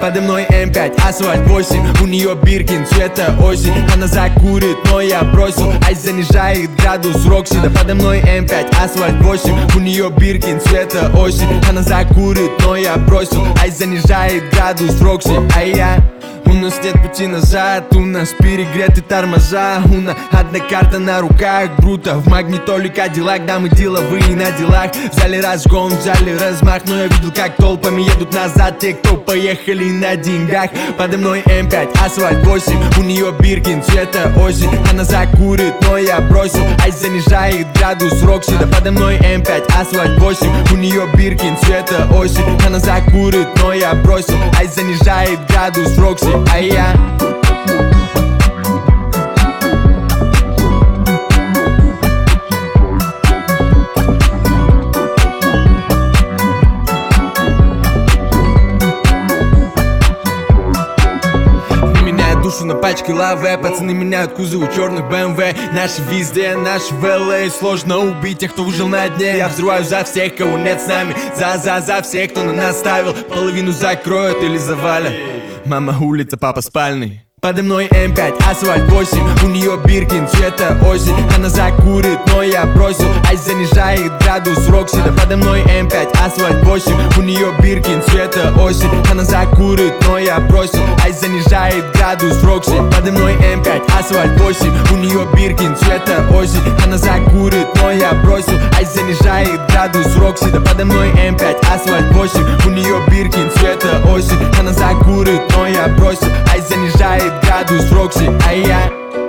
Подо мной М5, асфальт 8. У нее Биркин, цвета осень. Она закурит, но я бросил. Айс занижает градус Рокси. Да подо мной М5, асфальт 8. У нее Биркин, цвета осень. Она закурит, но я бросил. Айс занижает градус Рокси. А я... У нас нет пути назад, у нас перегреты тормоза. У нас одна карта на руках, бруто. В магнитоле Кадиллак, да мы деловые на делах. Взяли разгон, взяли размах. Но я видел, как толпами едут назад те, кто поехали на деньгах. Подо мной М5, асфальт 8. У нее Биркин, цвета осень. Она закурит, но я бросил. Айс занижает градус Рокси. Да подо мной М5, асфальт 8. У нее Биркин, цвета осень. Она закурит, но я бросил. Айс занижает градус Рокси. А я... Душу на пачке лавы, пацаны меняют кузовы черных BMW. Наши везде, наши в LA. Сложно убить тех, кто выжил на дне. Я взрываю за всех, кого нет с нами. За всех, кто на нас ставил. Половину закроют или завалят. Мама улица, папа спальный. Подо мной М5, асфальт 8. У нее Биркин, цвета осень. Она закурит, но я бросил. Айс занижает градус Рокси. Да подо мной М5, асфальт 8. У нее Биркин, цвета осень. Она закурит, но я бросил. Айс занижает градус Рокси. Подо мной М5, асфальт 8. У нее Биркин, цвета осень. Она закурит, но я бросил. Айс занижает градус Рокси. Да подо мной М5, асфальт 8. У нее Биркин, цвета осень. Она закурит, но я бросил. Айс занижает градус Рокси. А я...